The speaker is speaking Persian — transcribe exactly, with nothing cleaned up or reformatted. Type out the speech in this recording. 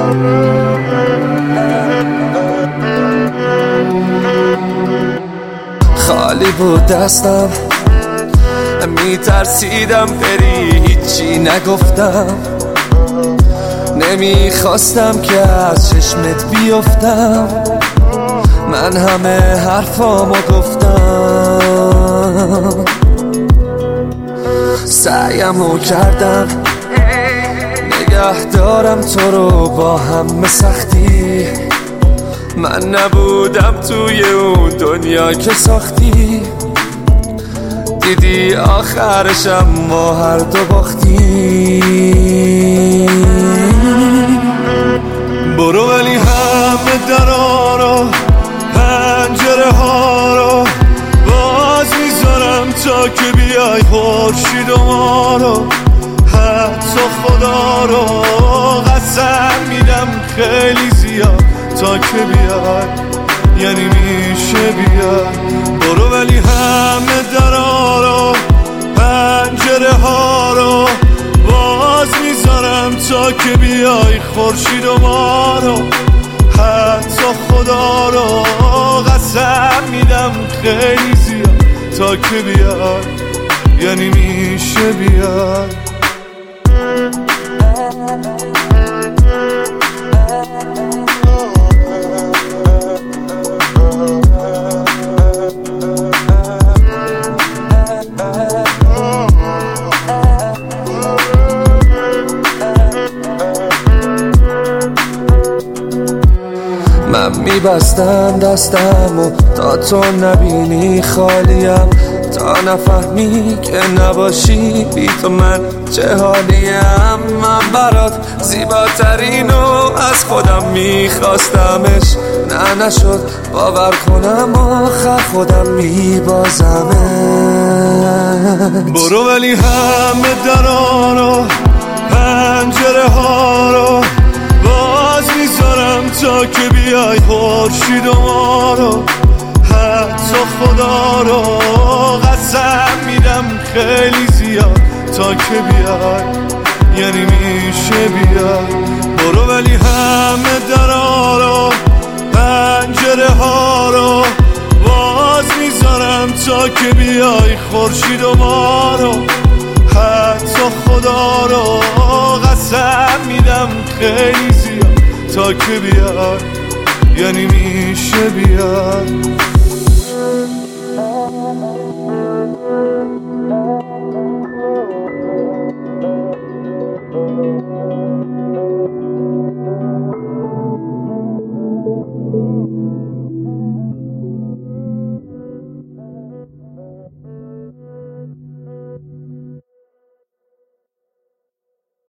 خالی بود دستم، میترسیدم بری، هیچی نگفتم. نمیخواستم که از چشمت بیفتم، من همه حرفامو گفتم. سعیمو کردم نگه دارم تو رو با همه سختی. من نبودم توی اون دنیا که ساختی. دیدی آخرشم ما هر دو باختی. برو ولی همه درا رو، پنجره ها رو باز میذارم تا که بیای خورشید و ما رو. حتی خدا رو قسم میدم خیلی زیاد تا که بیای، یعنی میشه بیای. برو ولی همه درا رو، پنجره ها رو باز میذارم تا که بیای خورشید و ما رو. حتی خدا رو قسم میدم خیلی زیاد تا که بیای، یعنی میشه بیای. من میبستم دستم و تا تو نبینی خالیم، تا نفهمی که نباشی بی تو من چه حالیم. من برات زیباترینو از خودم میخواستمش، نه نشد باور کنم آخر خودم میبازمش. برو ولی همه درا رو، پنجره ها رو باز میذارم تا که بیای خورشید و ما رو. حتی خدا رو قسم میدم خیلی زیاد تا که بیای، یعنی میشه بیای. برو ولی همه درا رو، پنجره ها رو باز میذارم تا که بیای خورشید و ما رو. حتی خدا رو قسم میدم خیلی زیاد تا که بیای، یعنی میشه بیای.